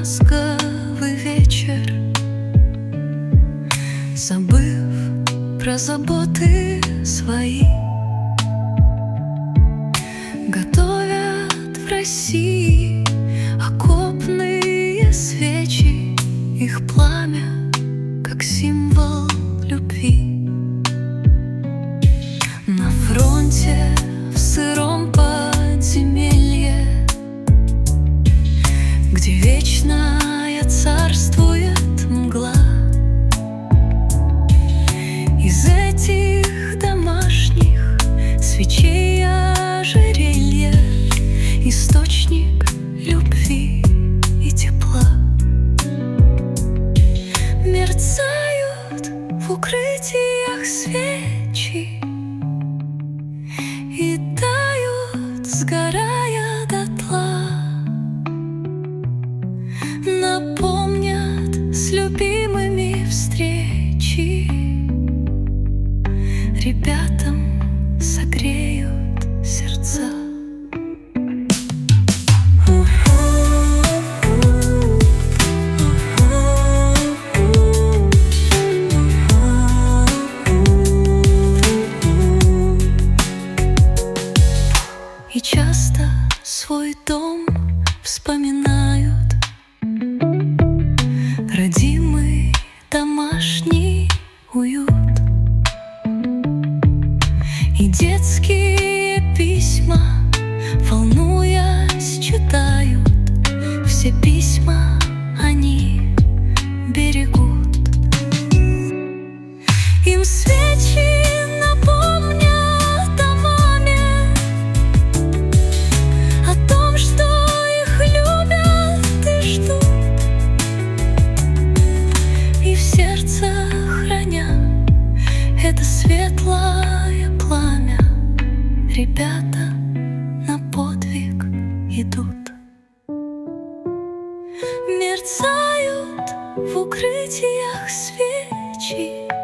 ласковый вечер, забыв про заботы свои, готовят в России окопные свечи, их пламя как символ любви. На фронте в сыром подземелье, где вечная царствует мгла, из этих домашних свечей ожерелье — источник любви и тепла. Мерцают в укрытиях свечи и тают, сгорая дотла, напомнят с любимыми встречи, ребятам согреют сердца. И часто свой дом вспоминают, родимый домашний уют. И детские письма, волнуясь, читают. Все письма они берегут. Им свечи напомнят о маме, о том, что их любят и ждут, и в сердце храня это светлое пламя. Ребята на подвиг идут. Мерцают в укрытиях свечи